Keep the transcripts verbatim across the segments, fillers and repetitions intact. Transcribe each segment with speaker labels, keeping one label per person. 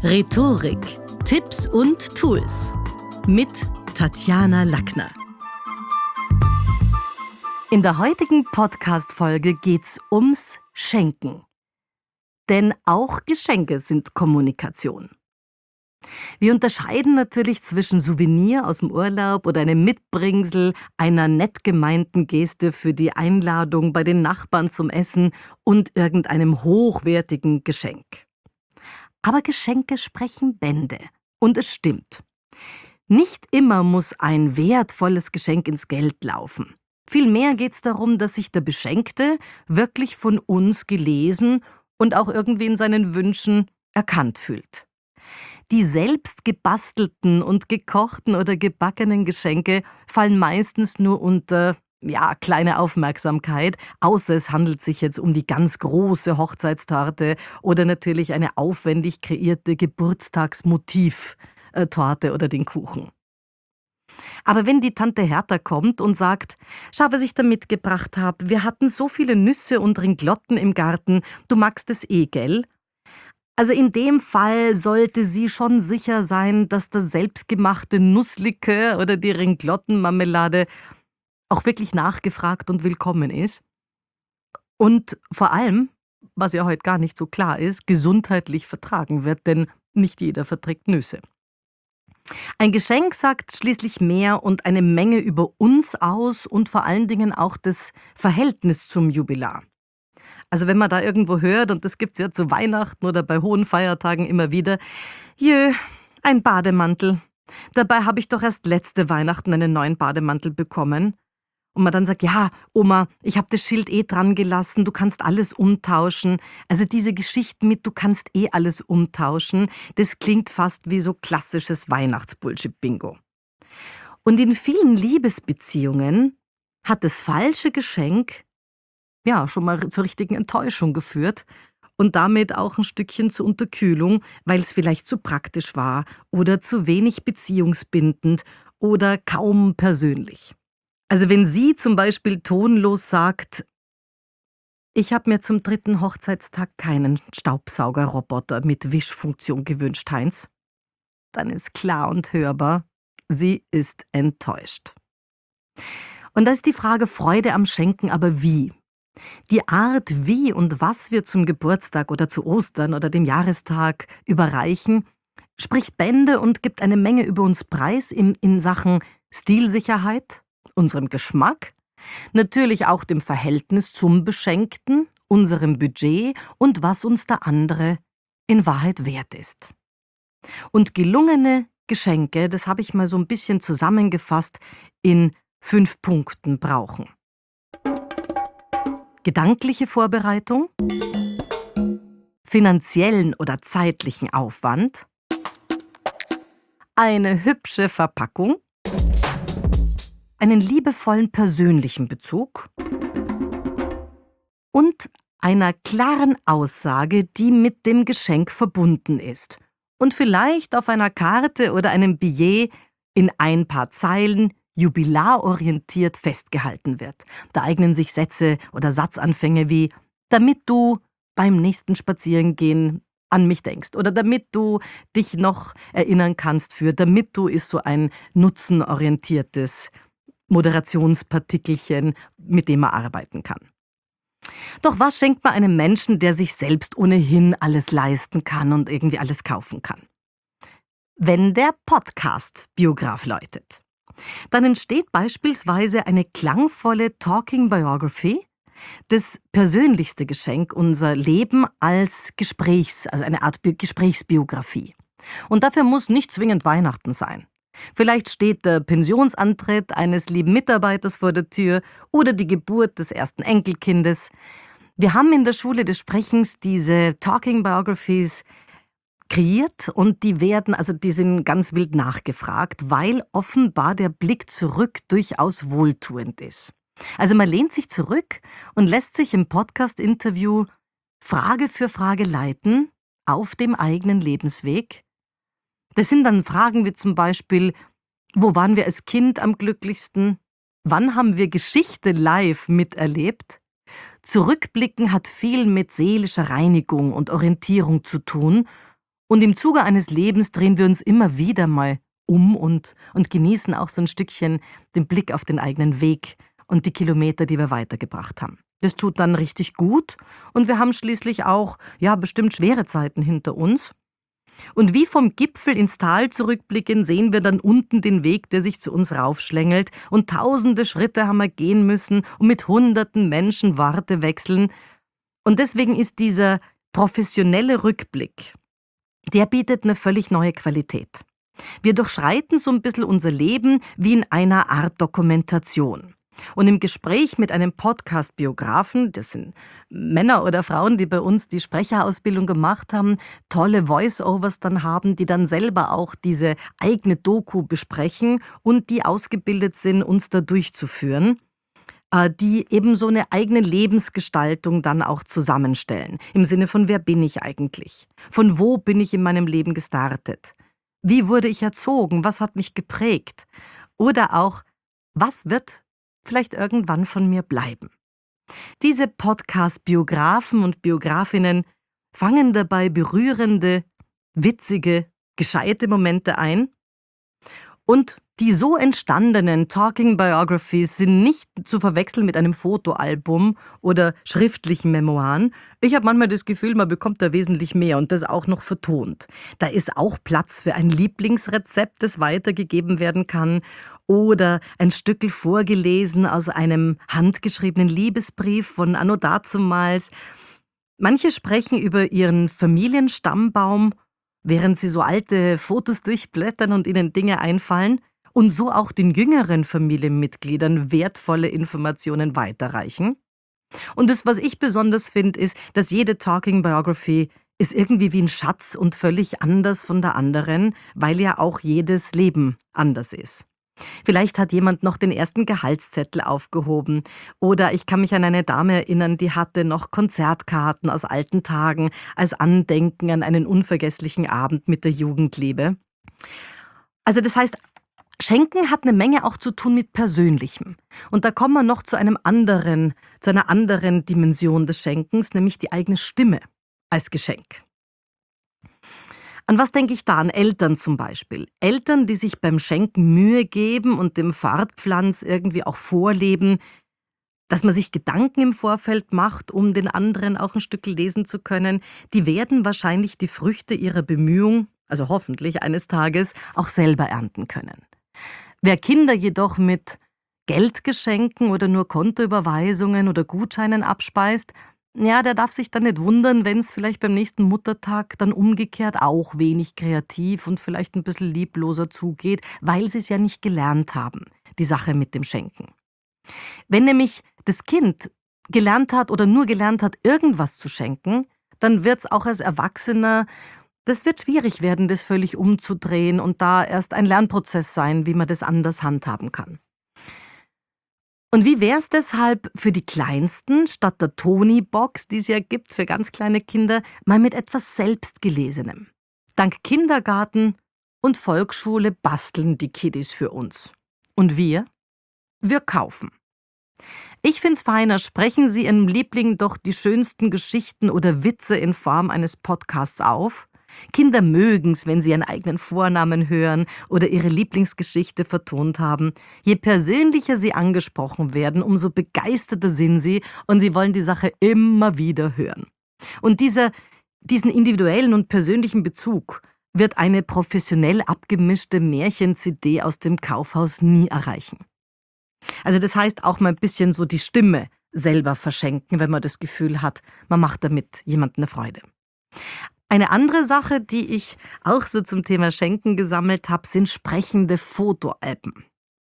Speaker 1: Rhetorik, Tipps und Tools mit Tatjana Lackner. In der heutigen Podcast-Folge geht's ums Schenken. Denn auch Geschenke sind Kommunikation. Wir unterscheiden natürlich zwischen Souvenir aus dem Urlaub oder einem Mitbringsel, einer nett gemeinten Geste für die Einladung bei den Nachbarn zum Essen und irgendeinem hochwertigen Geschenk. Aber Geschenke sprechen Bände. Und es stimmt. Nicht immer muss ein wertvolles Geschenk ins Geld laufen. Vielmehr geht es darum, dass sich der Beschenkte wirklich von uns gelesen und auch irgendwie in seinen Wünschen erkannt fühlt. Die selbst gebastelten und gekochten oder gebackenen Geschenke fallen meistens nur unter, ja, kleine Aufmerksamkeit, außer es handelt sich jetzt um die ganz große Hochzeitstorte oder natürlich eine aufwendig kreierte Geburtstagsmotiv-Torte oder den Kuchen. Aber wenn die Tante Hertha kommt und sagt, schau, was ich da mitgebracht habe, wir hatten so viele Nüsse und Ringlotten im Garten, du magst es eh, gell? Also in dem Fall sollte sie schon sicher sein, dass das selbstgemachte Nusslikör oder die Ringlottenmarmelade auch wirklich nachgefragt und willkommen ist. Und vor allem, was ja heute gar nicht so klar ist, gesundheitlich vertragen wird, denn nicht jeder verträgt Nüsse. Ein Geschenk sagt schließlich mehr und eine Menge über uns aus und vor allen Dingen auch das Verhältnis zum Jubilar. Also wenn man da irgendwo hört, und das gibt's ja zu Weihnachten oder bei hohen Feiertagen immer wieder, jö, ein Bademantel. Dabei habe ich doch erst letzte Weihnachten einen neuen Bademantel bekommen. Und man dann sagt, ja, Oma, ich habe das Schild eh dran gelassen, du kannst alles umtauschen. Also diese Geschichten mit, du kannst eh alles umtauschen, das klingt fast wie so klassisches Weihnachtsbullshit-Bingo. Und in vielen Liebesbeziehungen hat das falsche Geschenk ja schon mal zur richtigen Enttäuschung geführt und damit auch ein Stückchen zur Unterkühlung, weil es vielleicht zu praktisch war oder zu wenig beziehungsbindend oder kaum persönlich. Also wenn sie zum Beispiel tonlos sagt, ich habe mir zum dritten Hochzeitstag keinen Staubsaugerroboter mit Wischfunktion gewünscht, Heinz, dann ist klar und hörbar, sie ist enttäuscht. Und da ist die Frage Freude am Schenken, aber wie? Die Art, wie und was wir zum Geburtstag oder zu Ostern oder dem Jahrestag überreichen, spricht Bände und gibt eine Menge über uns preis in, in Sachen Stilsicherheit, unserem Geschmack, natürlich auch dem Verhältnis zum Beschenkten, unserem Budget und was uns der andere in Wahrheit wert ist. Und gelungene Geschenke, das habe ich mal so ein bisschen zusammengefasst, in fünf Punkten brauchen. Gedankliche Vorbereitung, finanziellen oder zeitlichen Aufwand, eine hübsche Verpackung, einen liebevollen persönlichen Bezug und einer klaren Aussage, die mit dem Geschenk verbunden ist und vielleicht auf einer Karte oder einem Billet in ein paar Zeilen jubilarorientiert festgehalten wird. Da eignen sich Sätze oder Satzanfänge wie damit du beim nächsten Spazierengehen an mich denkst oder damit du dich noch erinnern kannst für damit du ist so ein nutzenorientiertes Moderationspartikelchen, mit dem man arbeiten kann. Doch was schenkt man einem Menschen, der sich selbst ohnehin alles leisten kann und irgendwie alles kaufen kann? Wenn der Podcast-Biograf läutet, dann entsteht beispielsweise eine klangvolle Talking Biography, das persönlichste Geschenk, unser Leben als Gesprächs, also eine Art Bi- Gesprächsbiografie. Und dafür muss nicht zwingend Weihnachten sein. Vielleicht steht der Pensionsantritt eines lieben Mitarbeiters vor der Tür oder die Geburt des ersten Enkelkindes. Wir haben in der Schule des Sprechens diese Talking Biographies kreiert und die werden, also die sind ganz wild nachgefragt, weil offenbar der Blick zurück durchaus wohltuend ist. Also man lehnt sich zurück und lässt sich im Podcast-Interview Frage für Frage leiten auf dem eigenen Lebensweg. Das sind dann Fragen wie zum Beispiel, wo waren wir als Kind am glücklichsten? Wann haben wir Geschichte live miterlebt? Zurückblicken hat viel mit seelischer Reinigung und Orientierung zu tun Und im Zuge eines Lebens drehen wir uns immer wieder mal um und, und genießen auch so ein Stückchen den Blick auf den eigenen Weg und die Kilometer, die wir weitergebracht haben. Das tut dann richtig gut und wir haben schließlich auch, ja, bestimmt schwere Zeiten hinter uns. Und wie vom Gipfel ins Tal zurückblicken, sehen wir dann unten den Weg, der sich zu uns raufschlängelt und tausende Schritte haben wir gehen müssen und mit hunderten Menschen Worte wechseln. Und deswegen ist dieser professionelle Rückblick, der bietet eine völlig neue Qualität. Wir durchschreiten so ein bisschen unser Leben wie in einer Art Dokumentation. Und im Gespräch mit einem Podcast-Biografen, das sind Männer oder Frauen, die bei uns die Sprecherausbildung gemacht haben, tolle Voice-Overs dann haben, die dann selber auch diese eigene Doku besprechen und die ausgebildet sind, uns da durchzuführen, äh, die eben so eine eigene Lebensgestaltung dann auch zusammenstellen. Im Sinne von, wer bin ich eigentlich? Von wo bin ich in meinem Leben gestartet? Wie wurde ich erzogen? Was hat mich geprägt? Oder auch, was wird vielleicht irgendwann von mir bleiben? Diese Podcast-Biografen und Biografinnen fangen dabei berührende, witzige, gescheite Momente ein. Und die so entstandenen Talking Biographies sind nicht zu verwechseln mit einem Fotoalbum oder schriftlichen Memoiren. Ich habe manchmal das Gefühl, man bekommt da wesentlich mehr und das auch noch vertont. Da ist auch Platz für ein Lieblingsrezept, das weitergegeben werden kann oder ein Stückel vorgelesen aus einem handgeschriebenen Liebesbrief von anno dazumals. Manche sprechen über ihren Familienstammbaum, während sie so alte Fotos durchblättern und ihnen Dinge einfallen und so auch den jüngeren Familienmitgliedern wertvolle Informationen weiterreichen. Und das, was ich besonders finde, ist, dass jede Talking Biography ist irgendwie wie ein Schatz und völlig anders von der anderen, weil ja auch jedes Leben anders ist. Vielleicht hat jemand noch den ersten Gehaltszettel aufgehoben oder ich kann mich an eine Dame erinnern, die hatte noch Konzertkarten aus alten Tagen als Andenken an einen unvergesslichen Abend mit der Jugendliebe. Also das heißt, Schenken hat eine Menge auch zu tun mit Persönlichem. Und da kommen wir noch zu einem anderen, zu einer anderen Dimension des Schenkens, nämlich die eigene Stimme als Geschenk. An was denke ich da? An Eltern zum Beispiel. Eltern, die sich beim Schenken Mühe geben und dem Fahrtpflanz irgendwie auch vorleben, dass man sich Gedanken im Vorfeld macht, um den anderen auch ein Stück lesen zu können, die werden wahrscheinlich die Früchte ihrer Bemühung, also hoffentlich eines Tages, auch selber ernten können. Wer Kinder jedoch mit Geldgeschenken oder nur Kontoüberweisungen oder Gutscheinen abspeist, ja, der darf sich dann nicht wundern, wenn es vielleicht beim nächsten Muttertag dann umgekehrt auch wenig kreativ und vielleicht ein bisschen liebloser zugeht, weil sie es ja nicht gelernt haben, die Sache mit dem Schenken. Wenn nämlich das Kind gelernt hat oder nur gelernt hat, irgendwas zu schenken, dann wird es auch als Erwachsener, das wird schwierig werden, das völlig umzudrehen und da erst ein Lernprozess sein, wie man das anders handhaben kann. Und wie wäre es deshalb für die Kleinsten, statt der Toni-Box, die es ja gibt für ganz kleine Kinder, mal mit etwas Selbstgelesenem? Dank Kindergarten und Volksschule basteln die Kiddies für uns. Und wir? Wir kaufen. Ich find's feiner, sprechen Sie Ihrem Liebling doch die schönsten Geschichten oder Witze in Form eines Podcasts auf. Kinder mögen's, wenn sie ihren eigenen Vornamen hören oder ihre Lieblingsgeschichte vertont haben. Je persönlicher sie angesprochen werden, umso begeisterter sind sie und sie wollen die Sache immer wieder hören. Und dieser, diesen individuellen und persönlichen Bezug wird eine professionell abgemischte Märchen-C D aus dem Kaufhaus nie erreichen. Also das heißt auch mal ein bisschen so die Stimme selber verschenken, wenn man das Gefühl hat, man macht damit jemandem eine Freude. Eine andere Sache, die ich auch so zum Thema Schenken gesammelt habe, sind sprechende Fotoalben.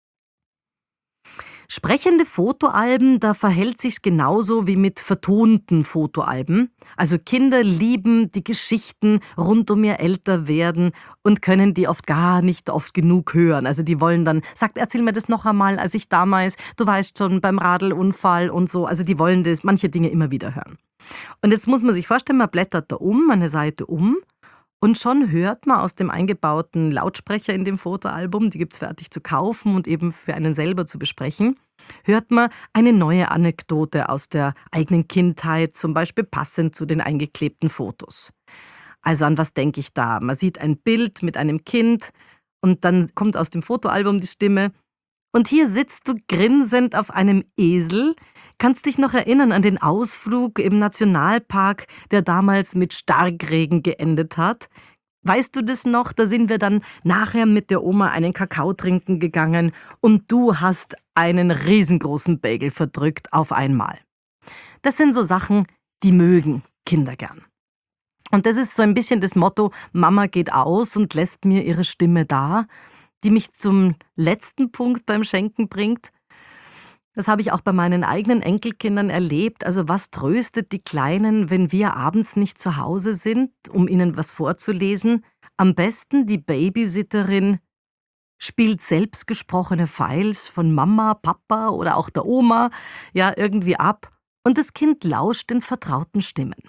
Speaker 1: Sprechende Fotoalben, da verhält sich's genauso wie mit vertonten Fotoalben. Also Kinder lieben die Geschichten rund um ihr Älterwerden und können die oft gar nicht oft genug hören. Also die wollen dann, sagt, erzähl mir das noch einmal, als ich damals, du weißt schon, beim Radlunfall und so. Also die wollen das, manche Dinge immer wieder hören. Und jetzt muss man sich vorstellen, man blättert da um, eine Seite um und schon hört man aus dem eingebauten Lautsprecher in dem Fotoalbum, die gibt's fertig zu kaufen und eben für einen selber zu besprechen, hört man eine neue Anekdote aus der eigenen Kindheit, zum Beispiel passend zu den eingeklebten Fotos. Also an was denke ich da? Man sieht ein Bild mit einem Kind und dann kommt aus dem Fotoalbum die Stimme. Und hier sitzt du grinsend auf einem Esel. Kannst dich noch erinnern an den Ausflug im Nationalpark, der damals mit Starkregen geendet hat? Weißt du das noch? Da sind wir dann nachher mit der Oma einen Kakao trinken gegangen und du hast einen riesengroßen Bagel verdrückt auf einmal. Das sind so Sachen, die mögen Kinder gern. Und das ist so ein bisschen das Motto, Mama geht aus und lässt mir ihre Stimme da, die mich zum letzten Punkt beim Schenken bringt. Das habe ich auch bei meinen eigenen Enkelkindern erlebt. Also was tröstet die Kleinen, wenn wir abends nicht zu Hause sind, um ihnen was vorzulesen? Am besten die Babysitterin spielt selbstgesprochene Files von Mama, Papa oder auch der Oma ja irgendwie ab und das Kind lauscht den vertrauten Stimmen.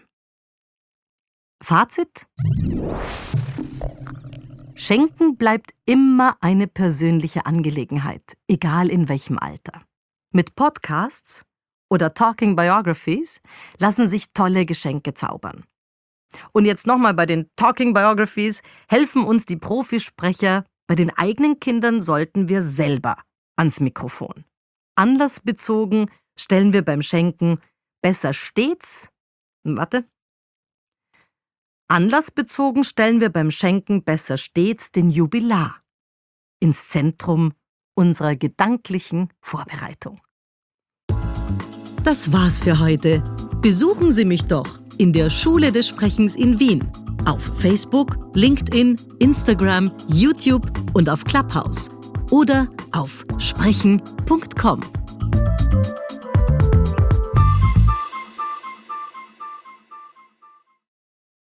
Speaker 1: Fazit? Schenken bleibt immer eine persönliche Angelegenheit, egal in welchem Alter. Mit Podcasts oder Talking Biographies lassen sich tolle Geschenke zaubern. Und jetzt nochmal bei den Talking Biographies helfen uns die Profisprecher. Bei den eigenen Kindern sollten wir selber ans Mikrofon. Anlassbezogen stellen wir beim Schenken besser stets, warte, Anlassbezogen stellen wir beim Schenken besser stets den Jubilar ins Zentrum unserer gedanklichen Vorbereitung. Das war's für heute. Besuchen Sie mich doch in der Schule des Sprechens in Wien. Auf Facebook, LinkedIn, Instagram, YouTube und auf Clubhouse. Oder auf sprechen punkt com.